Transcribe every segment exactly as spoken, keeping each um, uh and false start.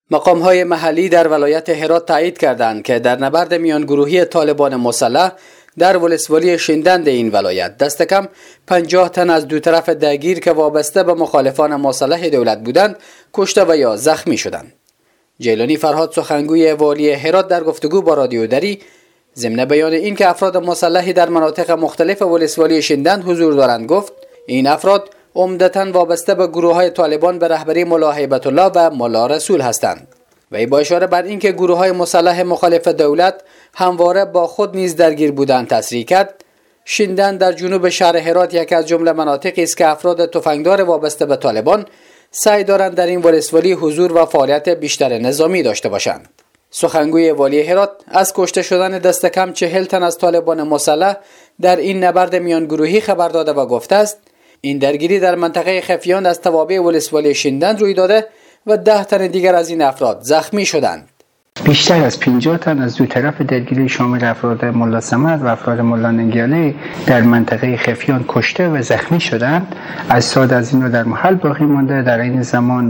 مقام‌های محلی در ولایت هرات تایید کردند که در نبرد میان گروهی طالبان مسلح در ولسوالی شندند این ولایت دست کم پنجاه تن از دو طرف درگیر که وابسته به مخالفان مسلح دولت بودند کشته و یا زخمی شدند. جیلانی فرهاد سخنگوی والی هرات در گفتگو با رادیو دری ضمن بیان این که افراد مسلحی در مناطق مختلف ولسوالی شندند حضور دارند گفت این افراد عمدتاً وابسته به گروه‌های طالبان به رهبری ملا هیبت الله و ملا رسول هستند. وی با اشاره بر اینکه گروه‌های مسلح مخالف دولت همواره با خود نیز درگیر بودند تصریح کرد شندند در جنوب شهر هرات یکی از جمله مناطقی است که افراد تفنگدار وابسته به طالبان سعی دارند در این ولسوالی حضور و فعالیت بیشتر نظامی داشته باشند. سخنگوی والی هرات از کشته شدن دست کم چهل تن از طالبان مسلح در این نبرد میان گروهی خبر داده و گفته است این درگیری در منطقه خفیان از توابع ولسوالی شندند روی داده و ده تن دیگر از این افراد زخمی شدند. بیشتر از پنجاه تن از دو طرف درگیری شامل افراد ملا صمد و افراد ملا ننگیاله در منطقه خفیان کشته و زخمی شدند. اجساد از این رو در محل باقی مانده. در این زمان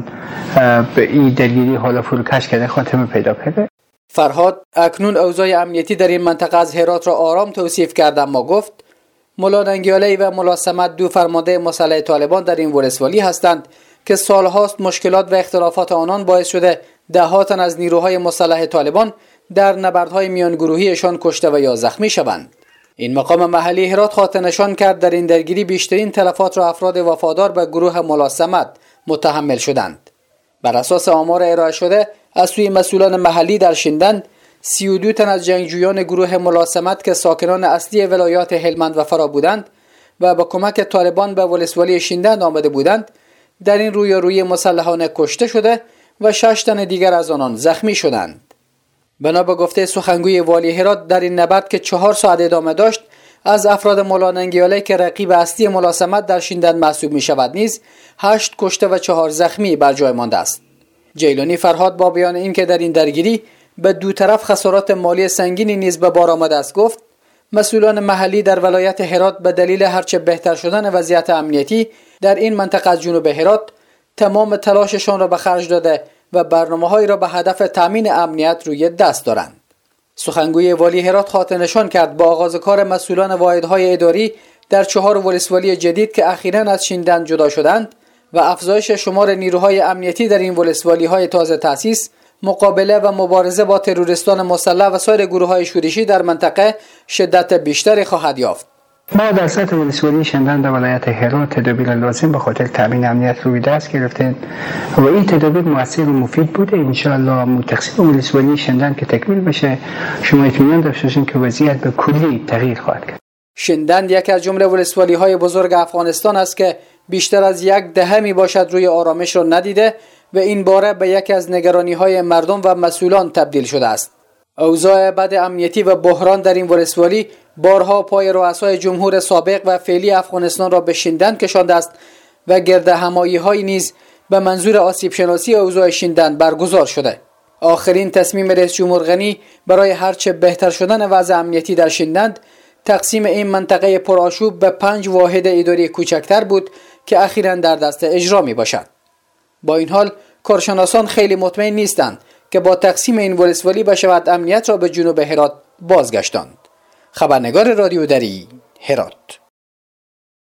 به این درگیری حالا فروکش کرده خاتمه پیدا کرده. فرهاد اکنون اوضاع امنیتی در این منطقه از هرات را آرام توصیف کرد اما گفت ملا ننگیاله و ملا صمد دو فرمانده مسلح طالبان در این ولسوالی هستند که سالهاست مشکلات و اختلافات آنان باعث شده ده ها تن از نیروهای مسلح طالبان در نبردهای میان گروهیشان کشته و یا زخمی شوند. این مقام محلی هرات خاطر نشان کرد در این درگیری بیشترین تلفات را افراد وفادار به گروه ملا صمد متحمل شدند. بر اساس آمار ارائه شده از سوی مسئولان محلی در شندند سی و دو تن از جنگجویان گروه ملا صمد که ساکنان اصلی ولایات هلمند و فرا بودند و با کمک طالبان به ولسوالی شندند آمده بودند در این رویارویی مسلحانه کشته شده و شش تن دیگر از آنان زخمی شدند. بنا به گفته سخنگوی والی هرات در این نبرد که چهار ساعت ادامه داشت از افراد ملا ننگیاله که رقیب اصلی ملا صمد در شندند محسوب می شود نیز هشت کشته و چهار زخمی بر جای مانده است. جیلانی فرهاد با بیان این که در این درگیری به دو طرف خسارات مالی سنگینی نیز به بار آمده است گفت مسئولان محلی در ولایت هرات به دلیل هرچه بهتر شدن وضعیت امنیتی در این منطقه از جنوب هرات تمام تلاششان را به خرج داده و برنامه‌هایی را به هدف تامین امنیت روی دست دارند. سخنگوی والی هرات خاطر نشان کرد با آغاز کار مسئولان واحدهای اداری در چهار ولسوالی جدید که اخیراً از شندند جدا شدند و افزایش شمار نیروهای امنیتی در این ولسوالی‌های تازه تأسیس مقابله و مبارزه با تروریستان مسلح و سایر گروه‌های شورشی در منطقه شدت بیشتری خواهد یافت. ما در سطح ولسوالی شندند در ولایت هرات تدابیر لازم به خاطر تامین امنیت روی دست گرفتیم و این تدابیر موثر و مفید بوده. ان شاء الله تقسیم ولسوالی شندند که تکمیل بشه شما اطمینان داشته باشید که وضعیت به کلی تغییر خواهد کرد. شندند یکی از جمله ولسوالی‌های بزرگ افغانستان است که بیشتر از یک دهه می باشد روی آرامش را ندیده و این باره به یکی از نگرانی‌های مردم و مسئولان تبدیل شده است. اوضاع بد امنیتی و بحران در این ولسوالی بارها پای رؤسای جمهور سابق و فعلی افغانستان را به شندند کشانده است و گردهمایی‌های نیز به منظور آسیب شناسی اوضاع شندند برگزار شده. آخرین تصمیم رئیس جمهور غنی برای هرچه بهتر شدن وضع امنیتی در شندند تقسیم این منطقه پرآشوب به پنج واحد اداری کوچکتر بود که اخیراً در دست اجرا می باشد. با این حال کارشناسان خیلی مطمئن نیستند که با تقسیم این ولسوالی بشود امنیت را به جنوب هرات بازگشتاند. خبرنگار رادیو دری هرات.